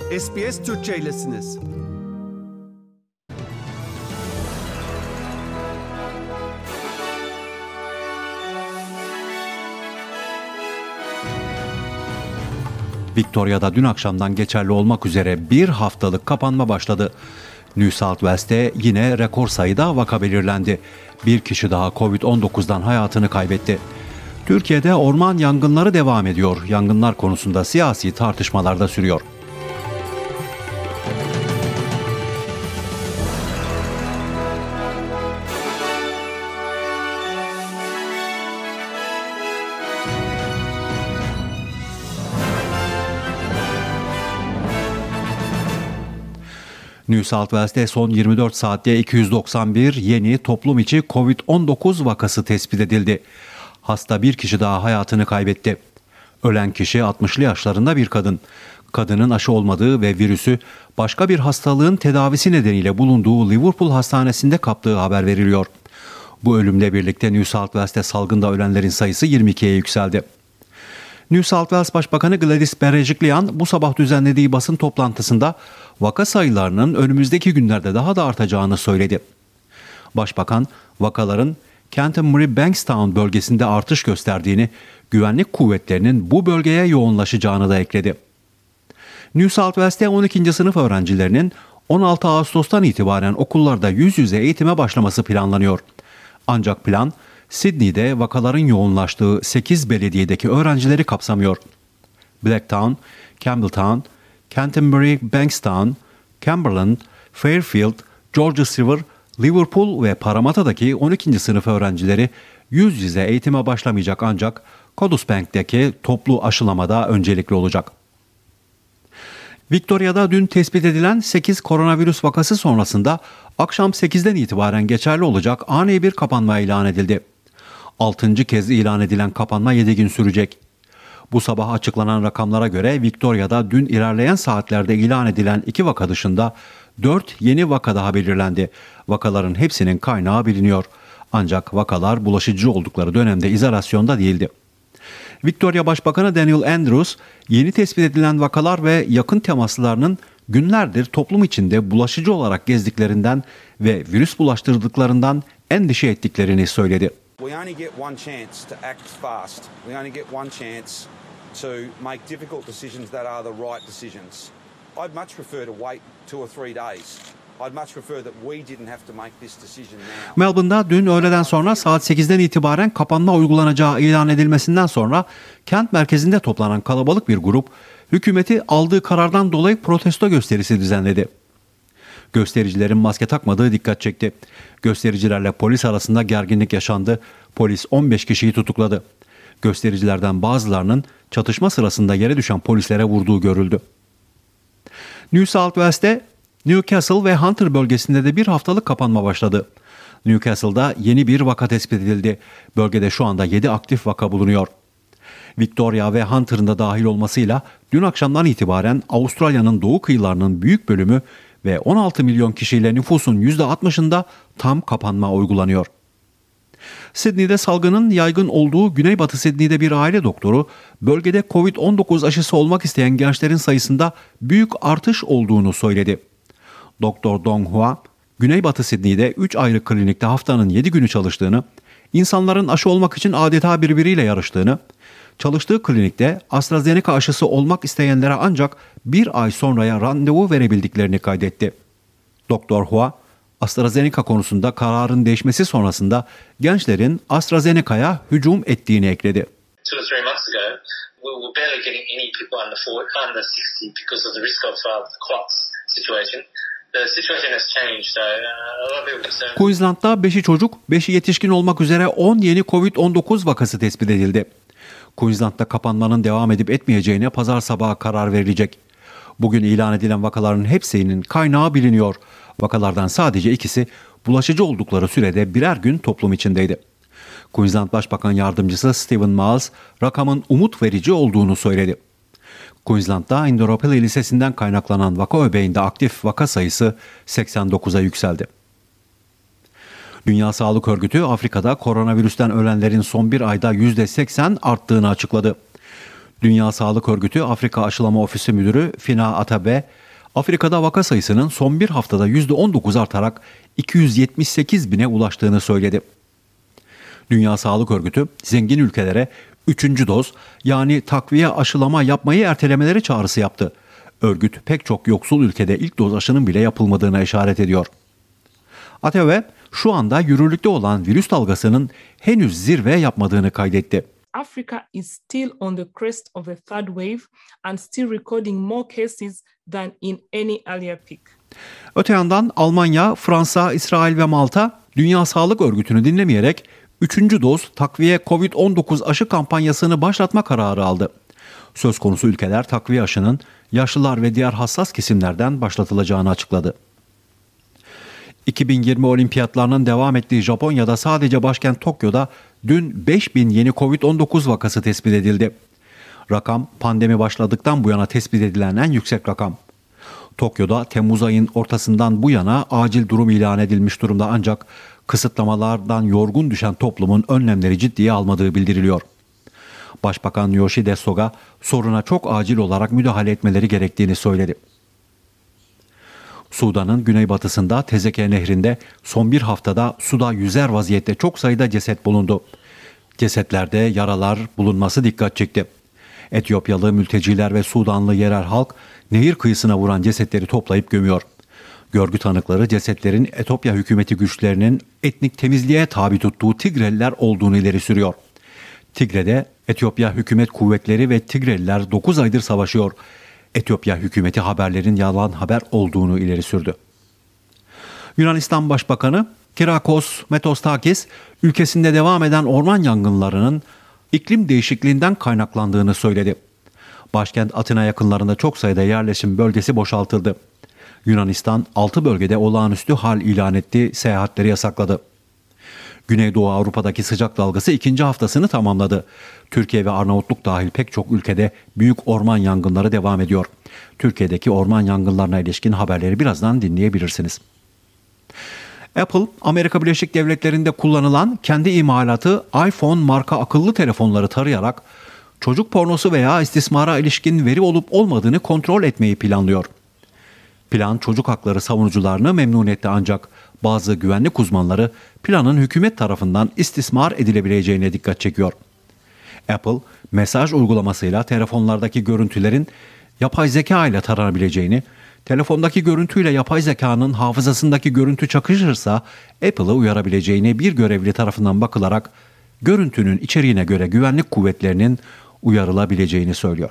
SBS Türkçe'ylesiniz. Victoria'da dün akşamdan geçerli olmak üzere bir haftalık kapanma başladı. New South Wales'te yine rekor sayıda vaka belirlendi. Bir kişi daha Covid-19'dan hayatını kaybetti. Türkiye'de orman yangınları devam ediyor. Yangınlar konusunda siyasi tartışmalar da sürüyor. New South Wales'te son 24 saatte 291 yeni toplum içi Covid-19 vakası tespit edildi. Hasta bir kişi daha hayatını kaybetti. Ölen kişi 60'lı yaşlarında bir kadın. Kadının aşı olmadığı ve virüsü başka bir hastalığın tedavisi nedeniyle bulunduğu Liverpool Hastanesi'nde kaptığı haber veriliyor. Bu ölümle birlikte New South Wales'te salgında ölenlerin sayısı 22'ye yükseldi. New South Wales Başbakanı Gladys Berejiklian bu sabah düzenlediği basın toplantısında vaka sayılarının önümüzdeki günlerde daha da artacağını söyledi. Başbakan vakaların Canterbury Bankstown bölgesinde artış gösterdiğini, güvenlik kuvvetlerinin bu bölgeye yoğunlaşacağını da ekledi. New South Wales'te 12. sınıf öğrencilerinin 16 Ağustos'tan itibaren okullarda yüz yüze eğitime başlaması planlanıyor. Ancak plan Sydney'de vakaların yoğunlaştığı 8 belediyedeki öğrencileri kapsamıyor. Blacktown, Campbelltown, Canterbury Bankstown, Cumberland, Fairfield, Georges River, Liverpool ve Parramatta'daki 12. sınıf öğrencileri yüz yüze eğitime başlamayacak ancak Coddesbank'teki toplu aşılamada öncelikli olacak. Victoria'da dün tespit edilen 8 koronavirüs vakası sonrasında akşam 8'den itibaren geçerli olacak ani bir kapanma ilan edildi. 6. kez ilan edilen kapanma 7 gün sürecek. Bu sabah açıklanan rakamlara göre Victoria'da dün ilerleyen saatlerde ilan edilen 2 vaka dışında 4 yeni vaka daha belirlendi. Vakaların hepsinin kaynağı biliniyor. Ancak vakalar bulaşıcı oldukları dönemde izolasyonda değildi. Victoria Başbakanı Daniel Andrews, yeni tespit edilen vakalar ve yakın temaslarının günlerdir toplum içinde bulaşıcı olarak gezdiklerinden ve virüs bulaştırdıklarından endişe ettiklerini söyledi. We only get one chance to act fast. We only get one chance to make difficult decisions that are the right decisions. I'd much prefer to wait 2 or 3 days. I'd much prefer that we didn't have to make this decision now. Melbourne'da dün öğleden sonra saat 8'den itibaren kapanma uygulanacağı ilan edilmesinden sonra kent merkezinde toplanan kalabalık bir grup hükümeti aldığı karardan dolayı protesto gösterisi düzenledi. Göstericilerin maske takmadığı dikkat çekti. Göstericilerle polis arasında gerginlik yaşandı. Polis 15 kişiyi tutukladı. Göstericilerden bazılarının çatışma sırasında yere düşen polislere vurduğu görüldü. New South Wales'te Newcastle ve Hunter bölgesinde de bir haftalık kapanma başladı. Newcastle'da yeni bir vaka tespit edildi. Bölgede şu anda 7 aktif vaka bulunuyor. Victoria ve Hunter'ın da dahil olmasıyla dün akşamdan itibaren Avustralya'nın doğu kıyılarının büyük bölümü ve 16 milyon kişiyle nüfusun %60'ında tam kapanma uygulanıyor. Sydney'de salgının yaygın olduğu Güneybatı Sydney'de bir aile doktoru, bölgede Covid-19 aşısı olmak isteyen gençlerin sayısında büyük artış olduğunu söyledi. Doktor Dong Hua, Güneybatı Sydney'de 3 ayrı klinikte haftanın 7 günü çalıştığını, insanların aşı olmak için adeta birbiriyle yarıştığını, çalıştığı klinikte AstraZeneca aşısı olmak isteyenlere ancak bir ay sonraya randevu verebildiklerini kaydetti. Doktor Hua, AstraZeneca konusunda kararın değişmesi sonrasında gençlerin AstraZeneca'ya hücum ettiğini ekledi. 2 or 3 months ago, we were barely getting any people under 60 because of the risk of the clots situation. The situation has changed. So a lot of people are concerned. Queensland'da 5'i çocuk, 5'i yetişkin olmak üzere 10 yeni Covid-19 vakası tespit edildi. Queensland'da kapanmanın devam edip etmeyeceğine pazar sabahı karar verilecek. Bugün ilan edilen vakaların hepsinin kaynağı biliniyor. Vakalardan sadece ikisi bulaşıcı oldukları sürede birer gün toplum içindeydi. Queensland Başbakan Yardımcısı Stephen Miles rakamın umut verici olduğunu söyledi. Queensland'da Indooroopilly Lisesi'nden kaynaklanan vaka öbeğinde aktif vaka sayısı 89'a yükseldi. Dünya Sağlık Örgütü Afrika'da koronavirüsten ölenlerin son bir ayda %80 arttığını açıkladı. Dünya Sağlık Örgütü Afrika Aşılama Ofisi Müdürü Fina Atabe, Afrika'da vaka sayısının son bir haftada %19 artarak 278 bine ulaştığını söyledi. Dünya Sağlık Örgütü, zengin ülkelere 3. doz yani takviye aşılama yapmayı ertelemeleri çağrısı yaptı. Örgüt pek çok yoksul ülkede ilk doz aşının bile yapılmadığına işaret ediyor. Atabe, şu anda yürürlükte olan virüs dalgasının henüz zirve yapmadığını kaydetti. Africa is still on the crest of a third wave and still recording more cases than in any earlier peak. Öte yandan Almanya, Fransa, İsrail ve Malta Dünya Sağlık Örgütü'nü dinlemeyerek 3. doz takviye COVID-19 aşı kampanyasını başlatma kararı aldı. Söz konusu ülkeler takviye aşının yaşlılar ve diğer hassas kesimlerden başlatılacağını açıkladı. 2020 olimpiyatlarının devam ettiği Japonya'da sadece başkent Tokyo'da dün 5000 yeni COVID-19 vakası tespit edildi. Rakam pandemi başladıktan bu yana tespit edilen en yüksek rakam. Tokyo'da Temmuz ayın ortasından bu yana acil durum ilan edilmiş durumda ancak kısıtlamalardan yorgun düşen toplumun önlemleri ciddiye almadığı bildiriliyor. Başbakan Yoshihide Suga soruna çok acil olarak müdahale etmeleri gerektiğini söyledi. Sudan'ın güneybatısında Tezeke Nehri'nde son bir haftada suda yüzer vaziyette çok sayıda ceset bulundu. Cesetlerde yaralar bulunması dikkat çekti. Etiyopyalı mülteciler ve Sudanlı yerel halk nehir kıyısına vuran cesetleri toplayıp gömüyor. Görgü tanıkları cesetlerin Etiyopya hükümeti güçlerinin etnik temizliğe tabi tuttuğu Tigreliler olduğunu ileri sürüyor. Tigre'de Etiyopya hükümet kuvvetleri ve Tigreliler 9 aydır savaşıyor. Etiyopya hükümeti haberlerin yalan haber olduğunu ileri sürdü. Yunanistan Başbakanı Kyriakos Mitsotakis, ülkesinde devam eden orman yangınlarının iklim değişikliğinden kaynaklandığını söyledi. Başkent Atina yakınlarında çok sayıda yerleşim bölgesi boşaltıldı. Yunanistan 6 bölgede olağanüstü hal ilan etti, seyahatleri yasakladı. Güneydoğu Avrupa'daki sıcak dalgası ikinci haftasını tamamladı. Türkiye ve Arnavutluk dahil pek çok ülkede büyük orman yangınları devam ediyor. Türkiye'deki orman yangınlarına ilişkin haberleri birazdan dinleyebilirsiniz. Apple, Amerika Birleşik Devletleri'nde kullanılan kendi imalatı iPhone marka akıllı telefonları tarayarak çocuk pornosu veya istismara ilişkin veri olup olmadığını kontrol etmeyi planlıyor. Plan çocuk hakları savunucularını memnun etti ancak bazı güvenlik uzmanları planın hükümet tarafından istismar edilebileceğine dikkat çekiyor. Apple, mesaj uygulamasıyla telefonlardaki görüntülerin yapay zeka ile taranabileceğini, telefondaki görüntüyle yapay zekanın hafızasındaki görüntü çakışırsa Apple'ı uyarabileceğini bir görevli tarafından bakılarak görüntünün içeriğine göre güvenlik kuvvetlerinin uyarılabileceğini söylüyor.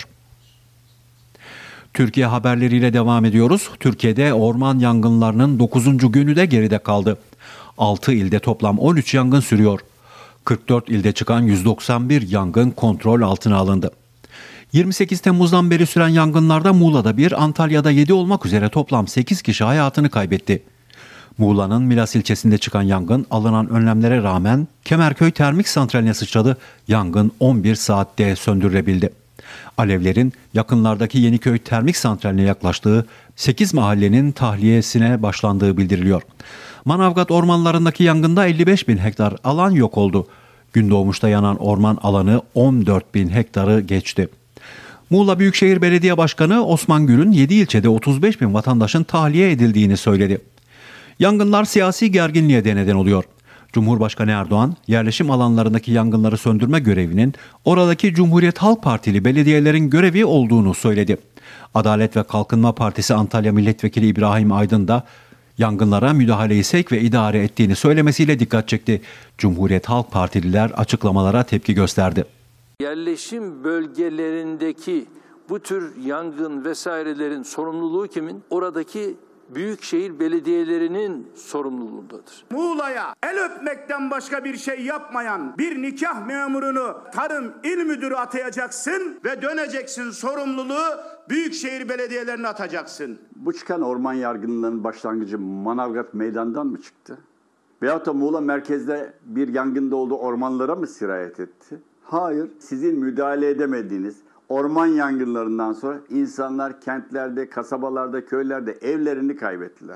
Türkiye haberleriyle devam ediyoruz. Türkiye'de orman yangınlarının 9. günü de geride kaldı. 6 ilde toplam 13 yangın sürüyor. 44 ilde çıkan 191 yangın kontrol altına alındı. 28 Temmuz'dan beri süren yangınlarda Muğla'da 1, Antalya'da 7 olmak üzere toplam 8 kişi hayatını kaybetti. Muğla'nın Milas ilçesinde çıkan yangın alınan önlemlere rağmen Kemerköy Termik Santrali'ne sıçradı. Yangın 11 saatte söndürülebildi. Alevlerin yakınlardaki Yeniköy Termik Santrali'ne yaklaştığı 8 mahallenin tahliyesine başlandığı bildiriliyor. Manavgat ormanlarındaki yangında 55 bin hektar alan yok oldu. Gündoğmuş'ta yanan orman alanı 14 bin hektarı geçti. Muğla Büyükşehir Belediye Başkanı Osman Gül'ün 7 ilçede 35 bin vatandaşın tahliye edildiğini söyledi. Yangınlar siyasi gerginliğe de neden oluyor. Cumhurbaşkanı Erdoğan, yerleşim alanlarındaki yangınları söndürme görevinin oradaki Cumhuriyet Halk Partili belediyelerin görevi olduğunu söyledi. Adalet ve Kalkınma Partisi Antalya Milletvekili İbrahim Aydın da yangınlara müdahaleyi sevk ve idare ettiğini söylemesiyle dikkat çekti. Cumhuriyet Halk Partililer açıklamalara tepki gösterdi. Yerleşim bölgelerindeki bu tür yangın vesairelerin sorumluluğu kimin? Oradaki büyükşehir belediyelerinin sorumluluğundadır. Muğla'ya el öpmekten başka bir şey yapmayan bir nikah memurunu Tarım İl Müdürü atayacaksın ve döneceksin, sorumluluğu büyükşehir belediyelerine atacaksın. Bu çıkan orman yangınlarının başlangıcı Manavgat Meydan'dan mı çıktı? Veyahut da Muğla merkezde bir yangında olduğu ormanlara mı sirayet etti? Hayır, sizin müdahale edemediğiniz orman yangınlarından sonra insanlar kentlerde, kasabalarda, köylerde evlerini kaybettiler.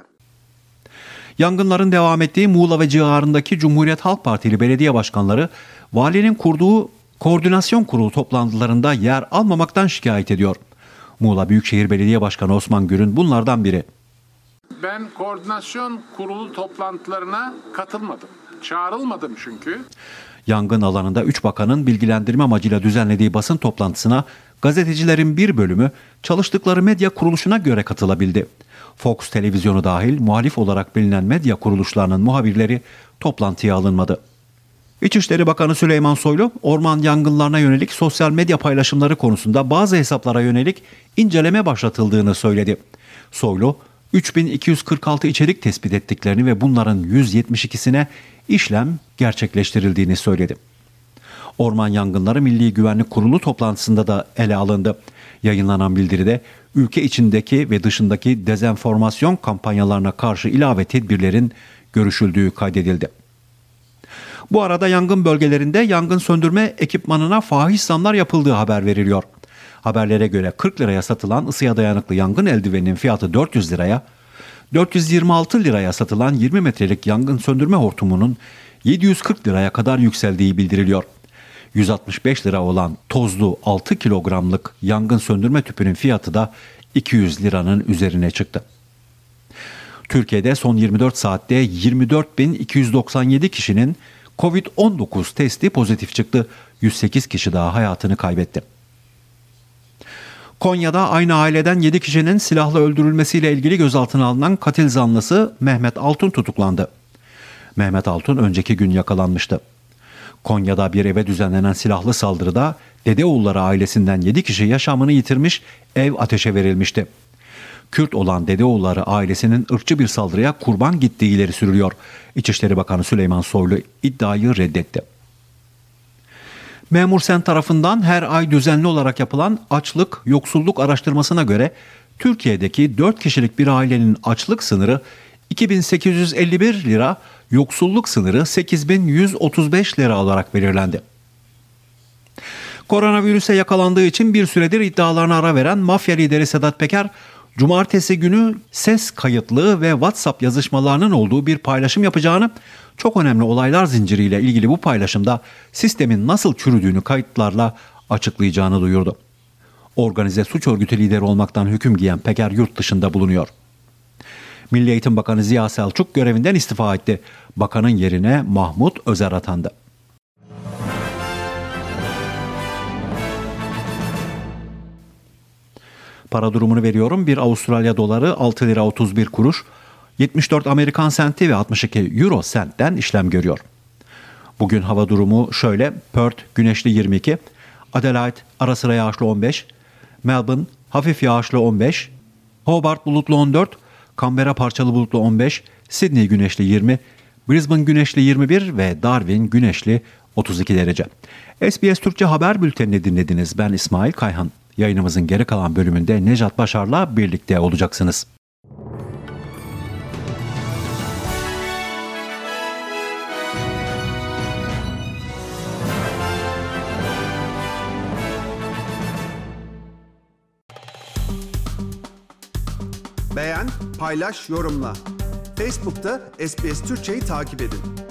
Yangınların devam ettiği Muğla ve civarındaki Cumhuriyet Halk Partili belediye başkanları valinin kurduğu Koordinasyon Kurulu toplantılarında yer almamaktan şikayet ediyor. Muğla Büyükşehir Belediye Başkanı Osman Gür'ün bunlardan biri. Ben koordinasyon kurulu toplantılarına katılmadım. Çağrılmadım çünkü. Yangın alanında 3 bakanın bilgilendirme amacıyla düzenlediği basın toplantısına gazetecilerin bir bölümü çalıştıkları medya kuruluşuna göre katılabildi. Fox televizyonu dahil muhalif olarak bilinen medya kuruluşlarının muhabirleri toplantıya alınmadı. İçişleri Bakanı Süleyman Soylu, orman yangınlarına yönelik sosyal medya paylaşımları konusunda bazı hesaplara yönelik inceleme başlatıldığını söyledi. Soylu, 3246 içerik tespit ettiklerini ve bunların 172'sine işlem gerçekleştirildiğini söyledi. Orman Yangınları Milli Güvenlik Kurulu toplantısında da ele alındı. Yayınlanan bildiride ülke içindeki ve dışındaki dezenformasyon kampanyalarına karşı ilave tedbirlerin görüşüldüğü kaydedildi. Bu arada yangın bölgelerinde yangın söndürme ekipmanına fahiş zamlar yapıldığı haber veriliyor. Haberlere göre 40 liraya satılan ısıya dayanıklı yangın eldiveninin fiyatı 400 liraya, 426 liraya satılan 20 metrelik yangın söndürme hortumunun 740 liraya kadar yükseldiği bildiriliyor. 165 lira olan tozlu 6 kilogramlık yangın söndürme tüpünün fiyatı da 200 liranın üzerine çıktı. Türkiye'de son 24 saatte 24.297 kişinin Covid-19 testi pozitif çıktı. 108 kişi daha hayatını kaybetti. Konya'da aynı aileden 7 kişinin silahla öldürülmesiyle ilgili gözaltına alınan katil zanlısı Mehmet Altun tutuklandı. Mehmet Altun önceki gün yakalanmıştı. Konya'da bir eve düzenlenen silahlı saldırıda Dedeoğulları ailesinden 7 kişi yaşamını yitirmiş, ev ateşe verilmişti. Kürt olan Dedeoğulları ailesinin ırkçı bir saldırıya kurban gittiği ileri sürülüyor. İçişleri Bakanı Süleyman Soylu iddiayı reddetti. Memur Sen tarafından her ay düzenli olarak yapılan açlık, yoksulluk araştırmasına göre Türkiye'deki 4 kişilik bir ailenin açlık sınırı 2851 lira, yoksulluk sınırı 8135 lira olarak belirlendi. Koronavirüse yakalandığı için bir süredir iddialarına ara veren mafya lideri Sedat Peker, cumartesi günü ses kayıtlı ve WhatsApp yazışmalarının olduğu bir paylaşım yapacağını, çok önemli olaylar zinciriyle ilgili bu paylaşımda sistemin nasıl çürüdüğünü kayıtlarla açıklayacağını duyurdu. Organize suç örgütü lideri olmaktan hüküm giyen Peker yurt dışında bulunuyor. Milli Eğitim Bakanı Ziya Selçuk görevinden istifa etti. Bakanın yerine Mahmut Özer atandı. Para durumunu veriyorum. Bir Avustralya doları 6 lira 31 kuruş, 74 Amerikan senti ve 62 euro sentten işlem görüyor. Bugün hava durumu şöyle: Perth güneşli 22, Adelaide ara sıra yağışlı 15, Melbourne hafif yağışlı 15, Hobart bulutlu 14, Canberra parçalı bulutlu 15, Sydney güneşli 20, Brisbane güneşli 21 ve Darwin güneşli 32 derece. SBS Türkçe haber bültenini dinlediniz. Ben İsmail Kayhan. Yayınımızın geri kalan bölümünde Nejat Başar'la birlikte olacaksınız. Beğen, paylaş, yorumla. Facebook'ta SBS Türkçe'yi takip edin.